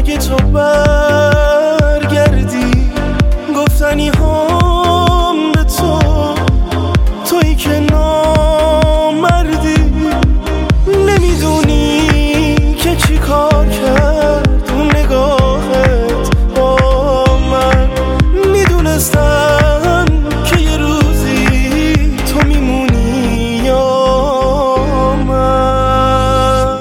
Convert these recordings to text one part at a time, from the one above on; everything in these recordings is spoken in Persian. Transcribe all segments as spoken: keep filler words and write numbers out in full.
اگه تو برگردی گفتنی هم به تو، تویی که نامردی. نمیدونی که چی کار کرد اون نگاهت با من. میدونستم که یه روزی تو میمونی یا من.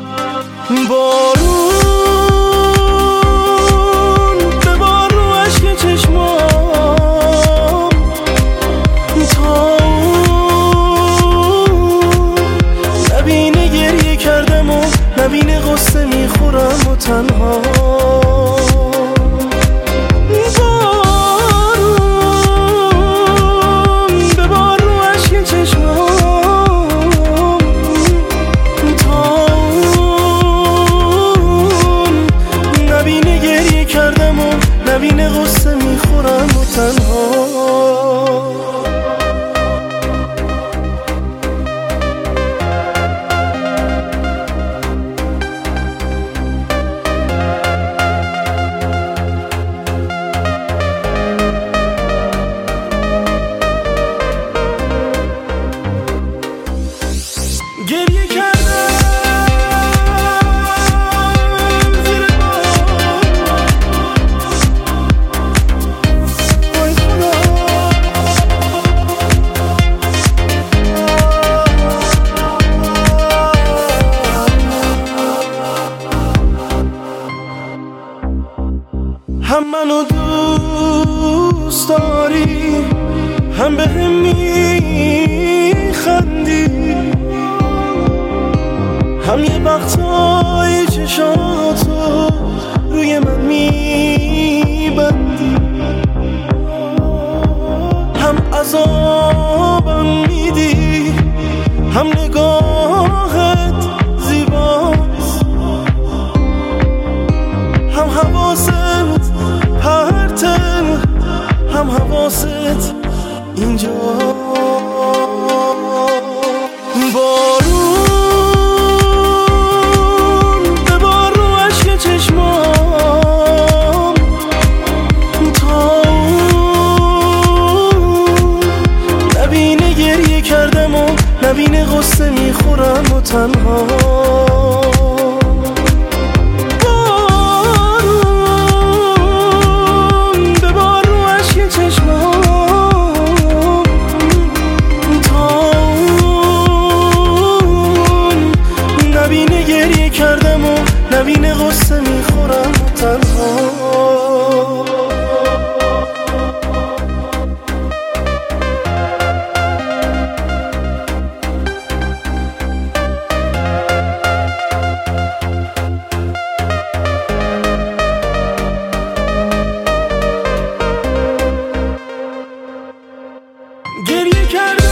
بارون ببار رو عشق چشمام، تا نبینه گریه کردم و نبینه غصه میخورم و تنها. بارون ببار رو عشق چشمام، تا نبینه گریه کردم و نبینه غصه میخورم و تنها. گریه کردم زیر بار، وای خدا. هم منو دوست داری، هم بهم میخندی، هم یه وقتایی چشاتو روی من میبندی، هم عذابم میدی، هم نگاهت زیباست، هم حواست پرته، هم حواست اینجا. بارون ببار رو عشق چشمام، تا نبینه گریه کردم و نبینه غصه میخورم و تنها. بارون ببار رو عشق چشمام، تا نبینه گریه کردم و نبینه غصه میخورم و تنها. گریه کردم